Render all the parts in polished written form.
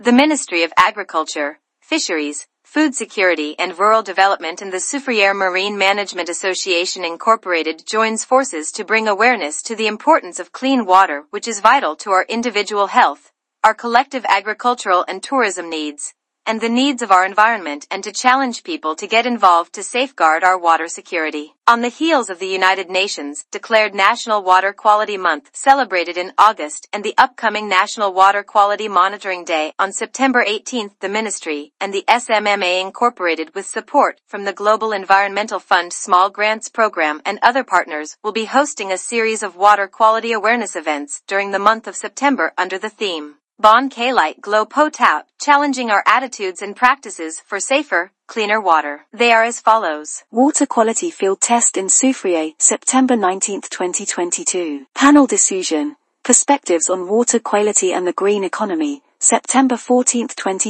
The Ministry of Agriculture, Fisheries, Food Security and Rural Development and the Soufriere Marine Management Association Incorporated joins forces to bring awareness to the importance of clean water, which is vital to our individual health, our collective agricultural and tourism needs, and the needs of our environment, and to challenge people to get involved to safeguard our water security. On the heels of the United Nations declared National Water Quality Month celebrated in August and the upcoming National Water Quality Monitoring Day on September 18th, the Ministry and the SMMA Incorporated, with support from the Global Environmental Fund Small Grants Program and other partners, will be hosting a series of water quality awareness events during the month of September under the theme Bon K-Light Glow Pot-Out, challenging our attitudes and practices for safer, cleaner water. They are as follows. Water Quality Field Test in Soufriere, September 19, 2022. Panel Discussion, Perspectives on Water Quality and the Green Economy, September 14,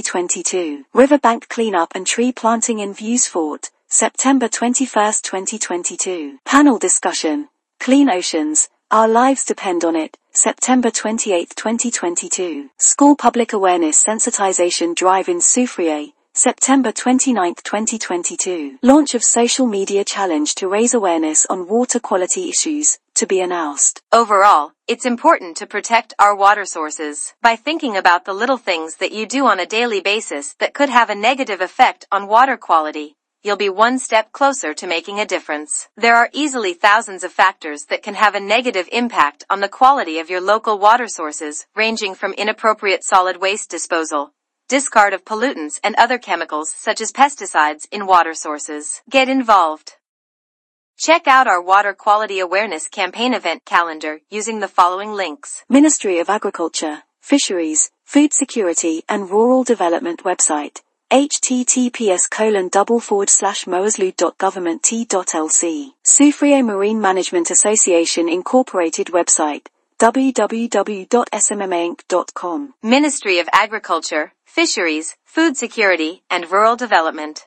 2022. Riverbank Cleanup and Tree Planting in Views Fort, September 21, 2022. Panel Discussion, Clean Oceans, Our Lives Depend on It, September 28, 2022. School Public Awareness Sensitization Drive in Soufriere, September 29, 2022. Launch of Social Media Challenge to raise awareness on water quality issues, to be announced. Overall, it's important to protect our water sources by thinking about the little things that you do on a daily basis that could have a negative effect on water quality. You'll be one step closer to making a difference. There are easily thousands of factors that can have a negative impact on the quality of your local water sources, ranging from inappropriate solid waste disposal, discard of pollutants and other chemicals such as pesticides in water sources. Get involved. Check out our Water Quality Awareness Campaign event calendar using the following links. Ministry of Agriculture, Fisheries, Food Security and Rural Development website. https://moaslud.government.t.lc. Soufriere Marine Management Association Incorporated website, www.smmainc.com. Ministry of Agriculture, Fisheries, Food Security and Rural Development.